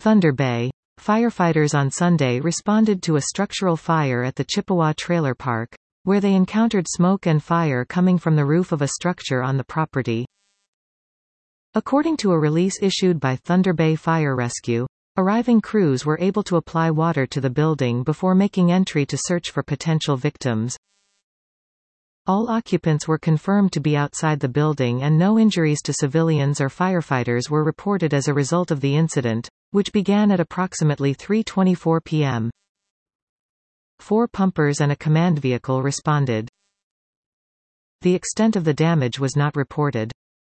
Thunder Bay. Firefighters on Sunday responded to a structural fire at the Chippewa Trailer Park, where they encountered smoke and fire coming from the roof of a structure on the property. According to a release issued by Thunder Bay Fire Rescue, arriving crews were able to apply water to the building before making entry to search for potential victims. All occupants were confirmed to be outside the building and no injuries to civilians or firefighters were reported as a result of the incident, which began at approximately 3:24 p.m. 4 pumpers and a command vehicle responded. The extent of the damage was not reported.